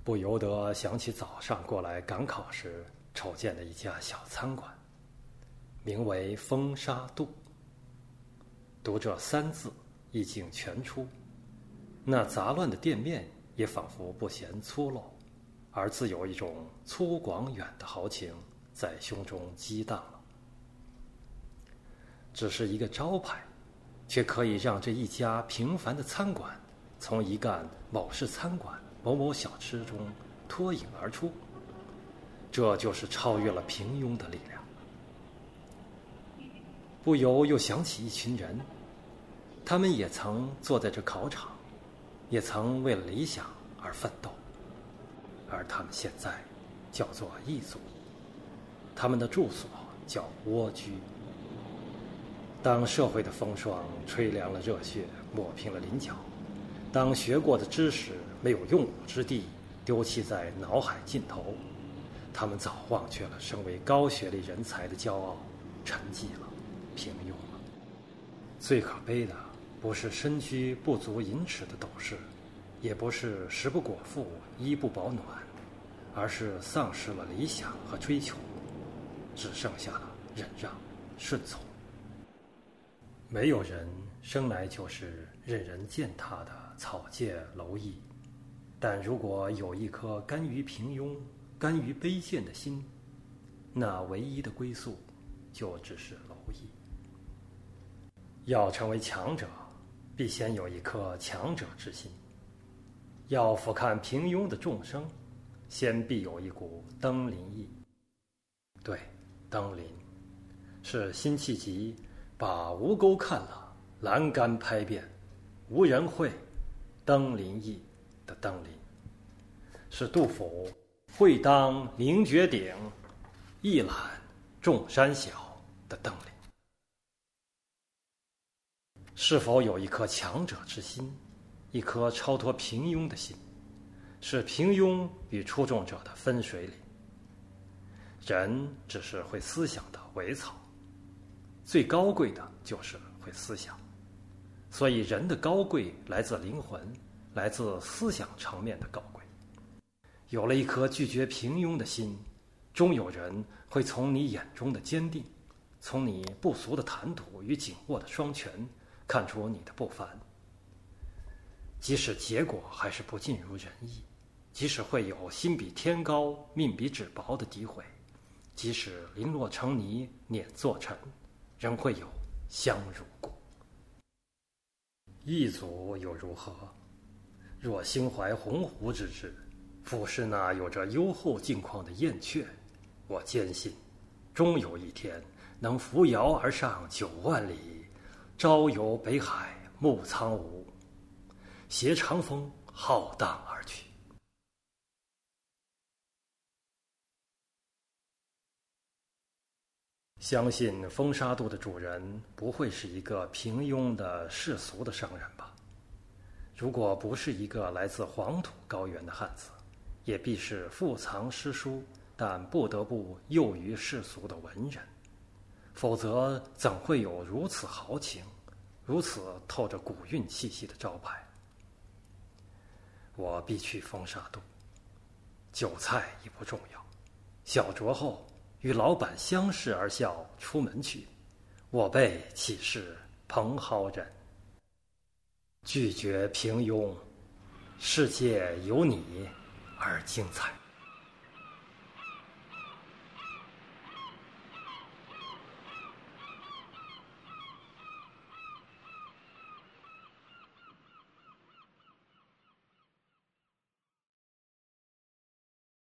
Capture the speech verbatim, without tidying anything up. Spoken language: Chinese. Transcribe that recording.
不由得想起早上过来赶考时瞅见的一家小餐馆，名为风沙渡。读这三字，意境全出，那杂乱的店面也仿佛不嫌粗陋，而自有一种粗广远的豪情在胸中激荡了。只是一个招牌，却可以让这一家平凡的餐馆从一干某市餐馆某某小吃中脱颖而出，这就是超越了平庸的力量。不由又想起一群人，他们也曾坐在这考场，也曾为了理想而奋斗，而他们现在叫做异族，他们的住所叫蜗居。当社会的风霜吹凉了热血，抹平了棱角，当学过的知识没有用武之地，丢弃在脑海尽头，他们早忘却了身为高学历人才的骄傲，沉寂了，平庸了。最可悲的不是身躯不足银尺的斗士，也不是食不果腹衣不保暖，而是丧失了理想和追求，只剩下了忍让顺从。没有人生来就是任人践踏的草芥蝼蚁，但如果有一颗甘于平庸、甘于卑贱的心，那唯一的归宿就只是蝼蚁。要成为强者，必先有一颗强者之心；要俯瞰平庸的众生，先必有一股登临意。对，登临是辛弃疾把吴钩看了，栏杆拍遍，无人会，登临意的登临，是杜甫会当凌绝顶，一览众山小的登临。是否有一颗强者之心，一颗超脱平庸的心，是平庸与出众者的分水岭。人只是会思想的尾草，最高贵的就是会思想，所以人的高贵来自灵魂，来自思想层面的高贵。有了一颗拒绝平庸的心，终有人会从你眼中的坚定，从你不俗的谈吐与紧握的双拳，看出你的不凡。即使结果还是不尽如人意，即使会有心比天高命比纸薄的诋毁，即使零落成泥碾作尘，仍会有香如故。异族又如何？若心怀鸿鹄之志，俯视那有着优厚境况的燕雀，我坚信终有一天能扶摇而上九万里，朝游北海暮苍梧，携长风浩荡而去。相信风沙渡的主人不会是一个平庸的世俗的商人吧？如果不是一个来自黄土高原的汉子，也必是富藏诗书但不得不囿于世俗的文人，否则怎会有如此豪情，如此透着古韵气息的招牌？我必去风沙渡，酒菜已不重要，小酌后与老板相视而笑，出门去，我辈岂是蓬蒿人？拒绝平庸，世界有你而精彩。